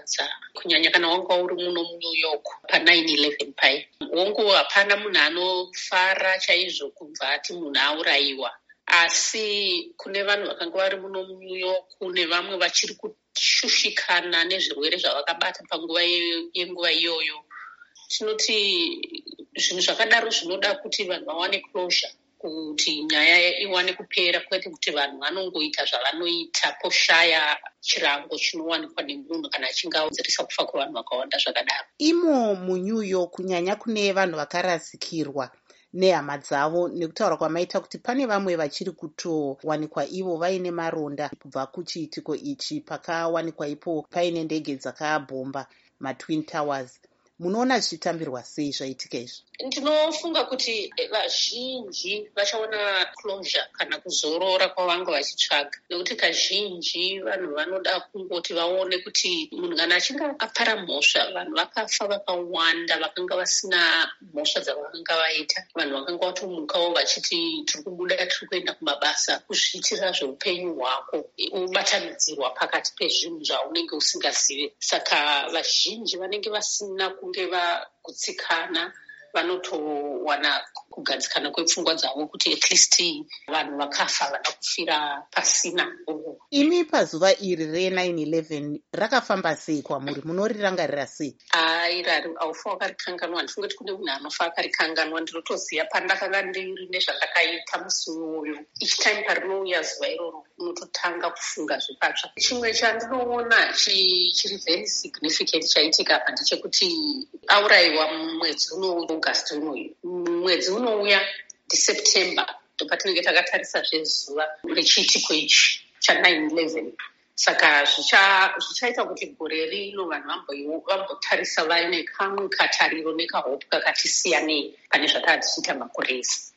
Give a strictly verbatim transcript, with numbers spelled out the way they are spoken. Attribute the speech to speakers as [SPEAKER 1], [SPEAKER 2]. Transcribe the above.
[SPEAKER 1] zvinodakadza, kunyanya kana wanga uri muno muNew York pa9 eleven pai. Hongu hapana munhu anofara chaizvo kubva ati munhu aurayiwa, asi kune vanhu vakanga vari muno muNew York nevamwe vachiri kushushikana nezvirwere zvavakabata panguva yenguva iyoyo, tinoti zvinhu zvakadaro zvinoda kuti vanhu vawane closure, kuti nyaya iwane kupera, kwete kuti vanhu vanongoita zvavanoita poshaya chirango chinowanikwa nemunhu kana achinge awedzeresa kufa kwevanhu vakawanda zvakadaro.
[SPEAKER 2] Imo muNew York kunyanya kune vanhu vakarasikirwa nehama dzavo, nekutaura kwamaita kuti pane vamwe vachiri kutowanikwa ivo vaine maronda kubva kuchiitiko ichi pakawanikwa ipo paine ndege dzakabhomba maTwin Towers. Munoona zvichitambirwa sei zvaitika izvi?
[SPEAKER 1] Ndinofunga kuti vazhinji vachaona closure kana kuzorora kwavanga vachitsvaga, nekuti kazhinji vanhu vanoda kungoti vaone kuti munhu kana achinge apara mhosva, vanhu vakafa vakawanda vakanga vasina mhosva dzavakanga vaita, vanhu vakanga vatomukawo vachiti tiri kubuda tiri kuenda kumabasa, kuzviitira zveupenyu hwako, ubatanidzirwa pakati pezvinhu zvaunenge usingazivi. Saka vazhinji vanenge vasina kunge vagutsikana, vanotowana kugadzikana kwepfungwa dzavo kuti at least vanhu vakafa vana kufira pasina.
[SPEAKER 2] Imi pazuva iri re9 eleven rakafamba sei kwamuri? Munorirangarira sei?
[SPEAKER 1] Airari aufa wakarikanganwa. Ndifunge kuti kune munhu anofa akarikanganwa. Ndinotoziva pandakanga ndiri nezvandakaita musi uyoyo. Each time parinouya zuva iroro unototanga kufunga zvepatsva. Chimwe chandinoona chiri very significant chaitika apa ndechekuti aurayiwa mwedzi uno August unoyu. Mwedzi unouya ndiSeptember ndopatinenge takatarisa zvezuva rechiitiko ichi cha9 eleven. Saka zvichaita kuti gore rino vanhu vambotarisa vaine kamwe katariro nekahope kakati siyanei pane zvatadzichiita makore ese.